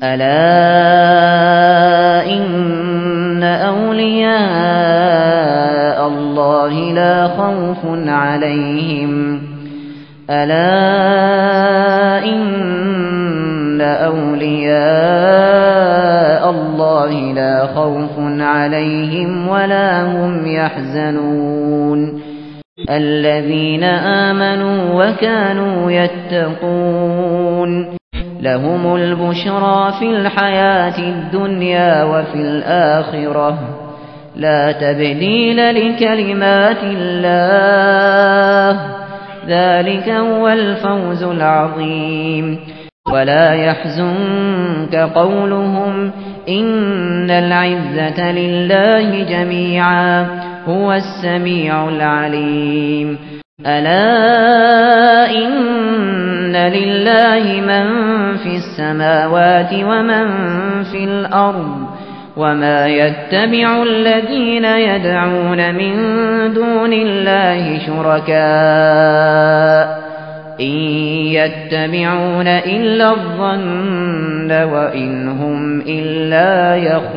ألا إن أولياء الله لا خوف عليهم ولا هم يحزنون الذين آمنوا وكانوا يتقون لهم البشرى في الحياة الدنيا وفي الآخرة لا تبديل لكلمات الله ذلك هو الفوز العظيم ولا يحزنك قولهم إن العزة لله جميعا هو السميع العليم ألا إن لله من في السماوات ومن في الأرض وما يتبع الذين يدعون من دون الله شركاء إن يتبعون إلا الظن وإن هم إلا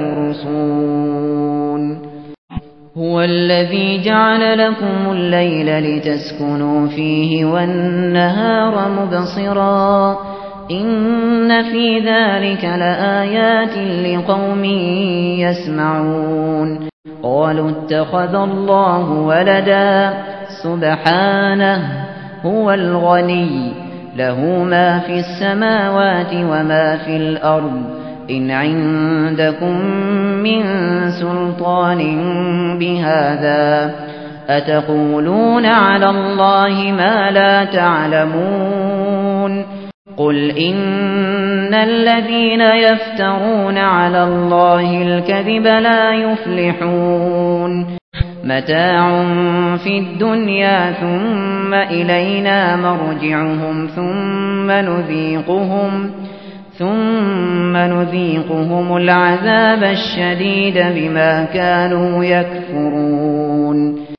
يخرصون هو الذي جعل لكم الليل لتسكنوا فيه والنهار مبصرا إن في ذلك لآيات لقوم يسمعون قالوا اتخذ الله ولدا سبحانه هو الغني له ما في السماوات وما في الأرض إن عندكم من سلطان بهذا أتقولون على الله ما لا تعلمون قل إن الذين يفترون على الله الكذب لا يفلحون متاع في الدنيا ثم إلينا مرجعهم ثم نذيقهم العذاب الشديد بما كانوا يكفرون